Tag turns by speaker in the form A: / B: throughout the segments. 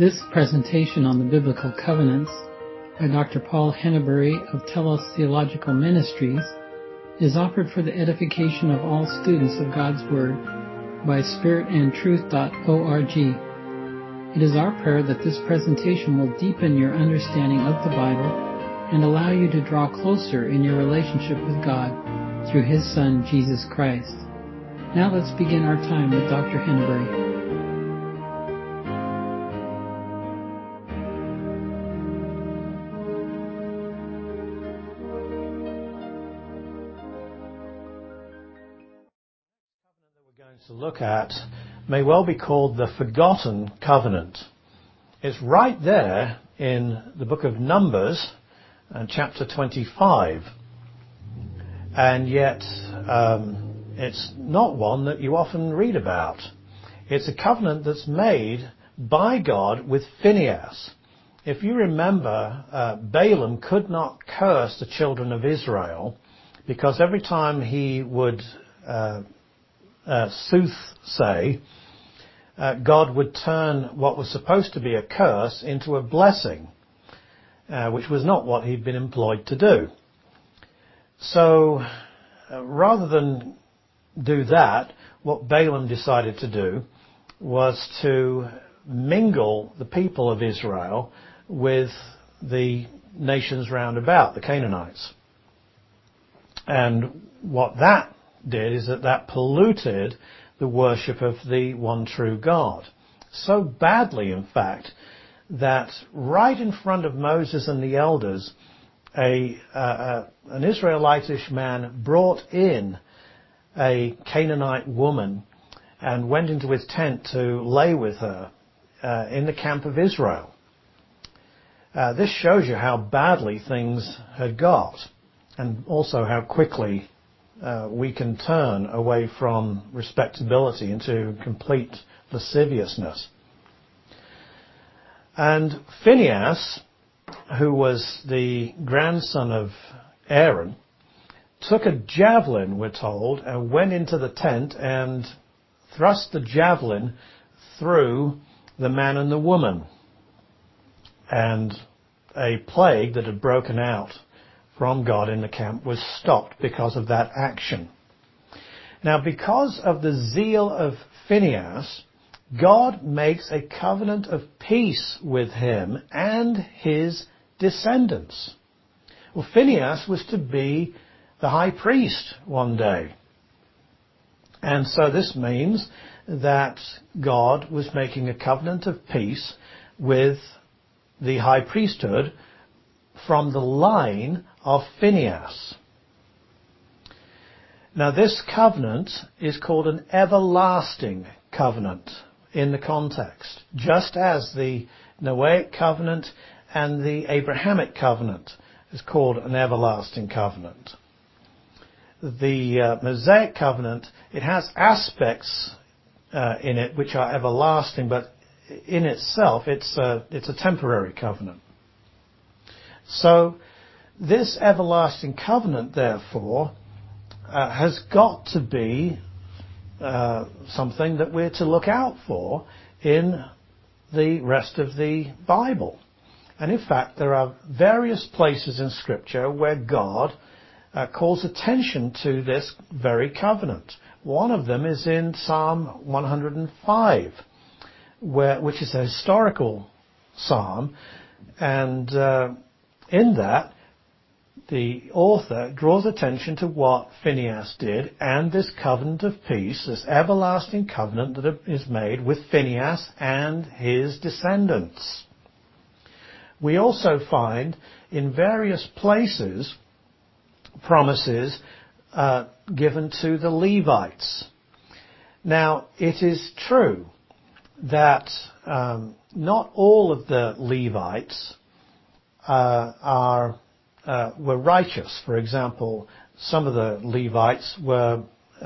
A: This presentation on the Biblical Covenants by Dr. Paul Henneberry of Telos Theological Ministries is offered for the edification of all students of God's Word by spiritandtruth.org. It is our prayer that this presentation will deepen your understanding of the Bible and allow you to draw closer in your relationship with God through His Son, Jesus Christ. Now let's begin our time with Dr. Henneberry.
B: To look at may well be called the Forgotten Covenant. It's right there in the book of Numbers, chapter 25, and yet it's not one that you often read about. It's a covenant that's made by God with Phinehas. If you remember, Balaam could not curse the children of Israel because every time he would soothsay, God would turn what was supposed to be a curse into a blessing, which was not what he'd been employed to do. So rather than do that, what Balaam decided to do was to mingle the people of Israel with the nations round about, the Canaanites. And what that did is that polluted the worship of the one true God. So badly, in fact, that right in front of Moses and the elders, an Israelitish man brought in a Canaanite woman and went into his tent to lay with her in the camp of Israel. This shows you how badly things had got, and also how quickly we can turn away from respectability into complete lasciviousness. And Phinehas, who was the grandson of Aaron, took a javelin, we're told, and went into the tent and thrust the javelin through the man and the woman. And a plague that had broken out from God in the camp was stopped because of that action. Now, because of the zeal of Phinehas, God makes a covenant of peace with him and his descendants. Well, Phinehas was to be the high priest one day. And so this means that God was making a covenant of peace with the high priesthood from the line of Phinehas. Now, this covenant is called an everlasting covenant in the context, just as the Noahic covenant and the Abrahamic covenant is called an everlasting covenant. The Mosaic covenant, it has aspects in it which are everlasting, but in itself it's a temporary covenant. So this everlasting covenant, therefore, has got to be something that we're to look out for in the rest of the Bible. And in fact, there are various places in Scripture where God calls attention to this very covenant. One of them is in Psalm 105, which is a historical psalm, and in that, the author draws attention to what Phinehas did and this covenant of peace, this everlasting covenant that is made with Phinehas and his descendants. We also find in various places promises given to the Levites. Now, it is true that not all of the Levites were righteous. For example, some of the Levites were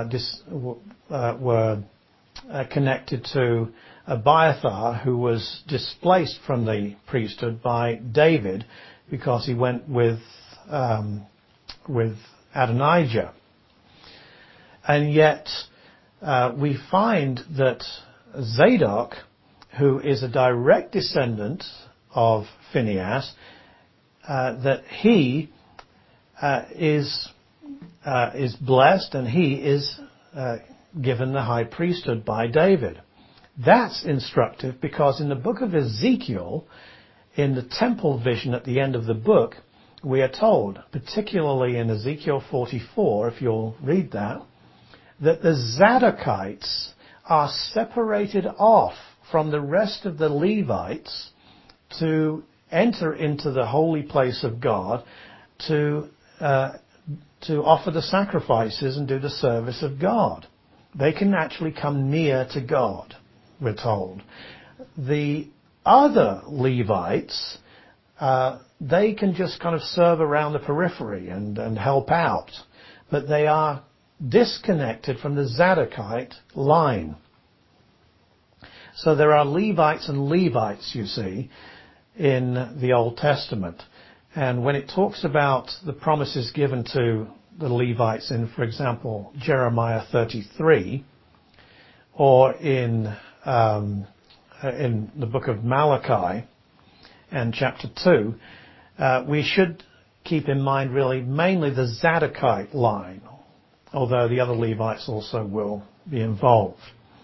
B: connected to Abiathar, who was displaced from the priesthood by David because he went with Adonijah. And yet we find that Zadok, who is a direct descendant of Phinehas, that he is blessed and he is given the high priesthood by David. That's instructive because in the book of Ezekiel, in the temple vision at the end of the book, we are told, particularly in Ezekiel 44, if you'll read that the Zadokites are separated off from the rest of the Levites to enter into the holy place of God to offer the sacrifices and do the service of God. They can actually come near to God, we're told. The other Levites, they can just kind of serve around the periphery and help out, but they are disconnected from the Zadokite line. So there are Levites and Levites, you see, in the Old Testament. And when it talks about the promises given to the Levites in, for example, Jeremiah 33, or in the book of Malachi and chapter 2, we should keep in mind really mainly the Zadokite line, although the other Levites also will be involved.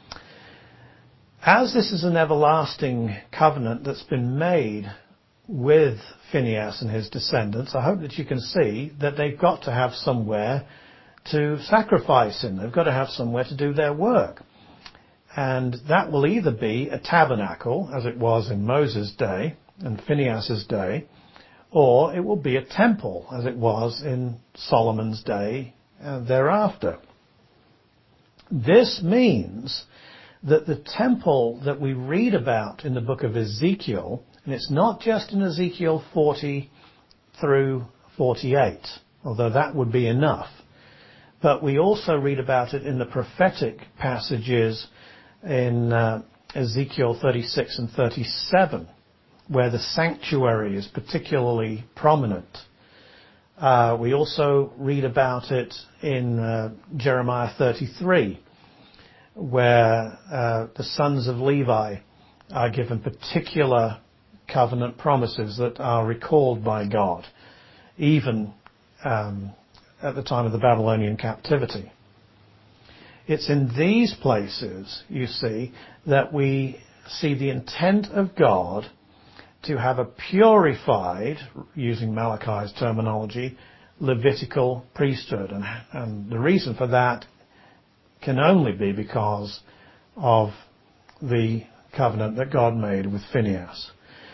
B: As this is an everlasting covenant that's been made with Phinehas and his descendants, I hope that you can see that they've got to have somewhere to sacrifice in. They've got to have somewhere to do their work. And that will either be a tabernacle, as it was in Moses' day and Phinehas' day, or it will be a temple, as it was in Solomon's day and thereafter. This means that the temple that we read about in the book of Ezekiel, and it's not just in Ezekiel 40 through 48, although that would be enough, but we also read about it in the prophetic passages in Ezekiel 36 and 37, where the sanctuary is particularly prominent. We also read about it in Jeremiah 33, where the sons of Levi are given particular covenant promises that are recalled by God, even at the time of the Babylonian captivity. It's in these places, you see, that we see the intent of God to have a purified, using Malachi's terminology, Levitical priesthood. And the reason for that can only be because of the covenant that God made with Phinehas.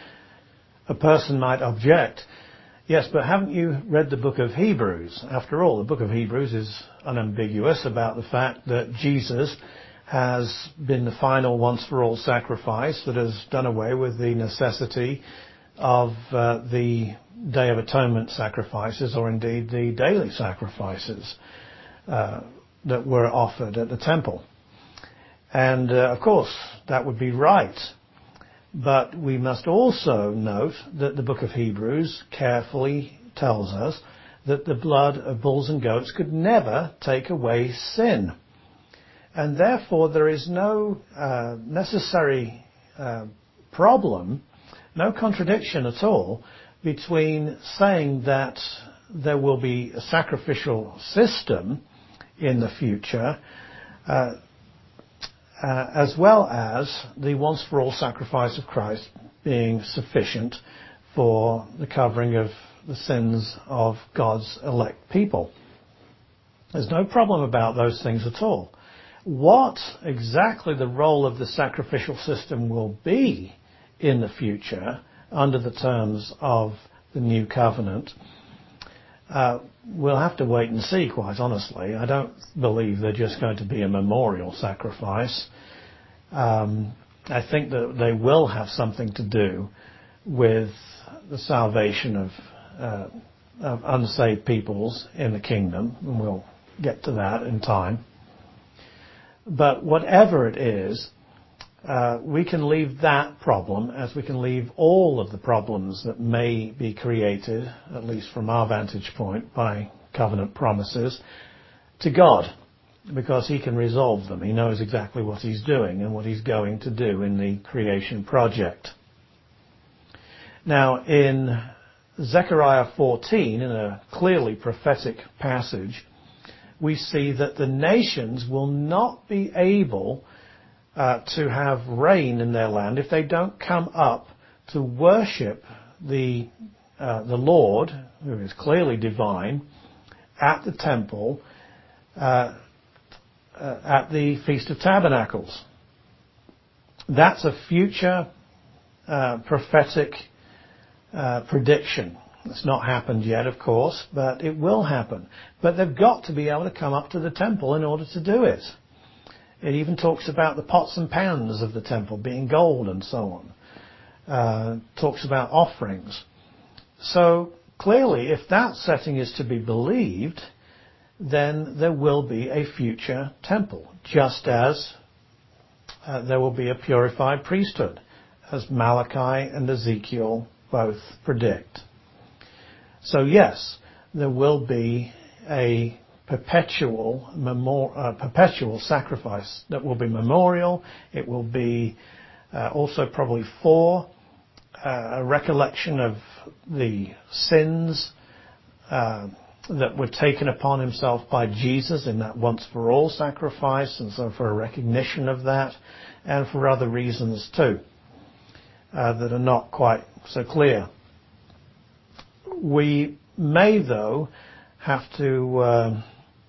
B: A person might object, yes, but haven't you read the book of Hebrews? After all, the book of Hebrews is unambiguous about the fact that Jesus has been the final once-for-all sacrifice that has done away with the necessity of the Day of Atonement sacrifices, or indeed the daily sacrifices that were offered at the temple. And of course, that would be right. But we must also note that the book of Hebrews carefully tells us that the blood of bulls and goats could never take away sin. And therefore there is no necessary problem, no contradiction at all, between saying that there will be a sacrificial system in the future, as well as the once-for-all sacrifice of Christ being sufficient for the covering of the sins of God's elect people. There's no problem about those things at all. What exactly the role of the sacrificial system will be in the future under the terms of the new covenant, we'll have to wait and see, quite honestly. I don't believe they're just going to be a memorial sacrifice. I think that they will have something to do with the salvation of unsaved peoples in the kingdom, and we'll get to that in time. But whatever it is, we can leave that problem, as we can leave all of the problems that may be created, at least from our vantage point, by covenant promises, to God. because he can resolve them. He knows exactly what he's doing and what he's going to do in the creation project. Now, in Zechariah 14, in a clearly prophetic passage, we see that the nations will not be able to have rain in their land if they don't come up to worship the Lord, who is clearly divine, at the temple at the Feast of Tabernacles. That's a future prophetic prediction. It's not happened yet, of course, but it will happen. But they've got to be able to come up to the temple in order to do it. It even talks about the pots and pans of the temple being gold and so on. Talks about offerings. So clearly, if that setting is to be believed, then there will be a future temple, just as there will be a purified priesthood, as Malachi and Ezekiel both predict. So yes, there will be a perpetual sacrifice that will be memorial. It will be also probably for a recollection of the sins that were taken upon himself by Jesus in that once-for-all sacrifice, and so for a recognition of that, and for other reasons too that are not quite so clear. We may, though, have to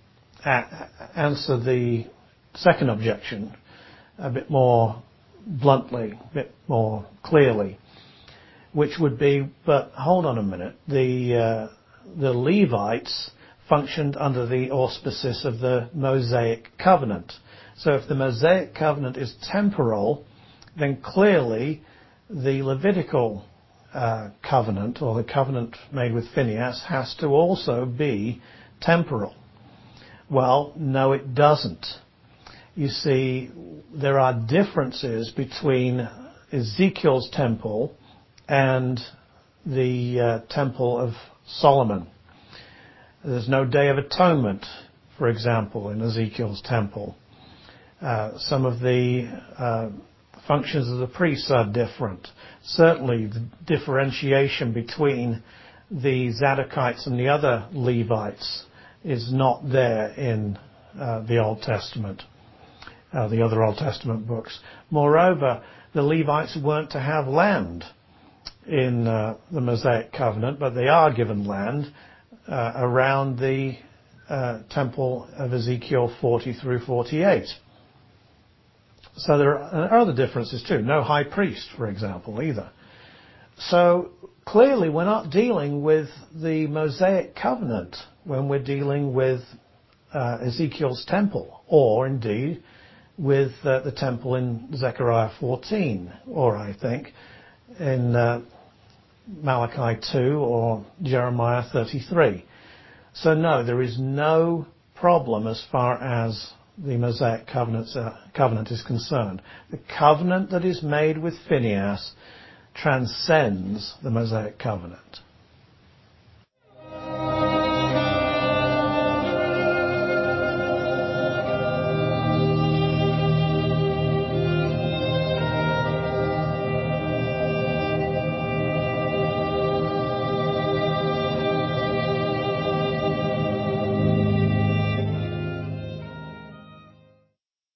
B: answer the second objection a bit more bluntly, a bit more clearly, which would be, but hold on a minute, the Levites functioned under the auspices of the Mosaic covenant. So if the Mosaic covenant is temporal, then clearly the Levitical covenant, or the covenant made with Phinehas, has to also be temporal. Well, no, it doesn't. You see, there are differences between Ezekiel's temple and the temple of Solomon. There's no Day of Atonement, for example, in Ezekiel's temple. Some of the functions of the priests are different. Certainly the differentiation between the Zadokites and the other Levites is not there in the Old Testament, the other Old Testament books. Moreover, the Levites weren't to have land in the Mosaic covenant, but they are given land around the temple of Ezekiel 40 through 48. So there are other differences too. No high priest, for example, either. So clearly we're not dealing with the Mosaic covenant when we're dealing with Ezekiel's temple, or indeed with the temple in Zechariah 14, or I think in Malachi 2 or Jeremiah 33. So no, there is no problem as far as the Mosaic covenant is concerned. The covenant that is made with Phinehas transcends the Mosaic covenant.